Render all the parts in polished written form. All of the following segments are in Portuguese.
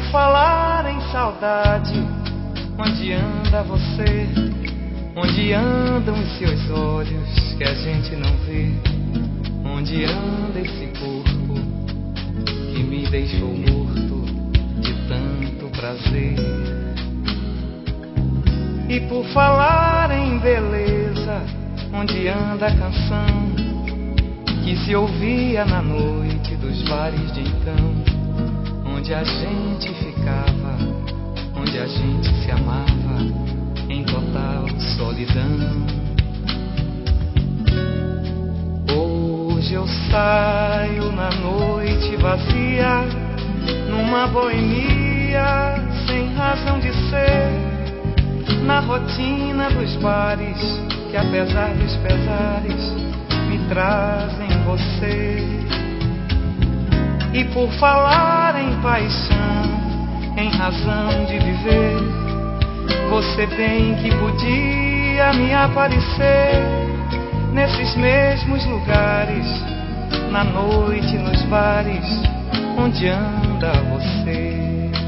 falar em saudade, onde anda você? Onde andam os seus olhos que a gente não vê? Onde anda esse corpo que me deixou morto de tanto prazer? E por falar em beleza, onde anda a canção que se ouvia na noite dos bares de então? Onde a gente ficava, onde a gente se amava em total solidão. Hoje eu saio na noite vazia, numa boemia sem razão de ser, na rotina dos bares que apesar dos pesares me trazem você. E por falar em paixão, em razão de viver, você bem que podia me aparecer nesses mesmos lugares, na noite, nos bares, onde anda você?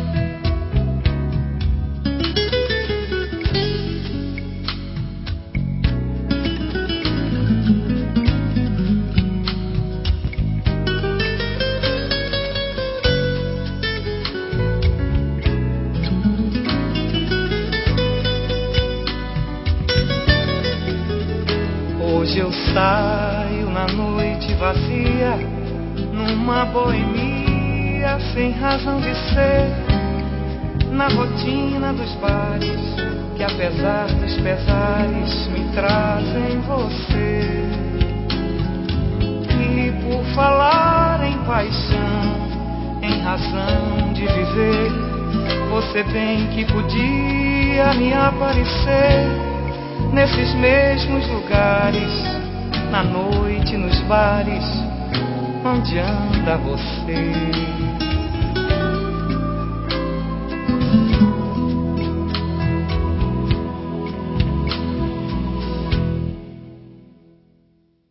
Hoje eu saio na noite vazia, numa boemia sem razão de ser, na rotina dos bares que apesar dos pesares me trazem você. E por falar em paixão, em razão de viver, você bem que podia me aparecer nesses mesmos lugares, na noite, nos bares, onde anda você?